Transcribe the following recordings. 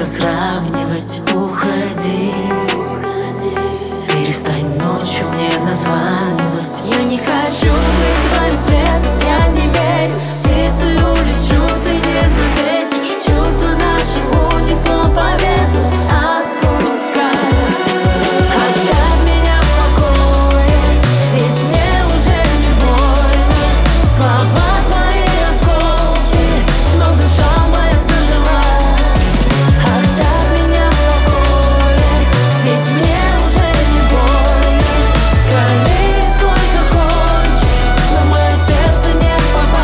кем-то сравнивать. Уходи, перестань ночью мне названивать. Я не хочу быть твоим светом, я не верю. Птицей улечу, ты не заметишь. Чувства наши унесло по ветру. Отпускай, оставь меня в покое, ведь мне уже не больно. Слова твои осколки, но душа моя зажила. Оставь меня в покое, ведь мне уже не больно. Кали сколько хочешь, но в мое сердце не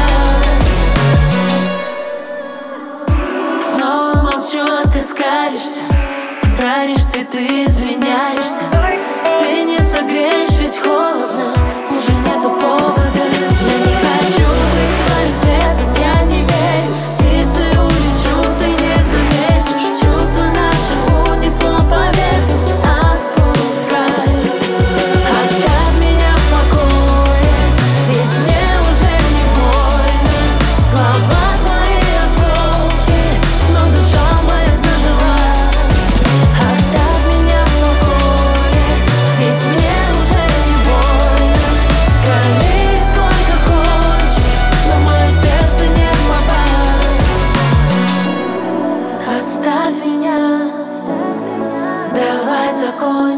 попасть. Снова молчу, а ты скалишься, даришь цветы, извиняешься. Ты не согреешь, ведь холодно, уже нету повода. Я не хочу быть твоим светом, я не верю. Птицей улечу, ты не заметишь. Чувства наши унесло по ветру. Отпускай, оставь меня в покое, ведь мне уже не больно. Слова твои осколки, но душа моя зажила. Оставь меня в покое, ведь мне уже не больно. Кали сколько хочешь, но в мое сердце не попасть. Оставь меня, давай закончим.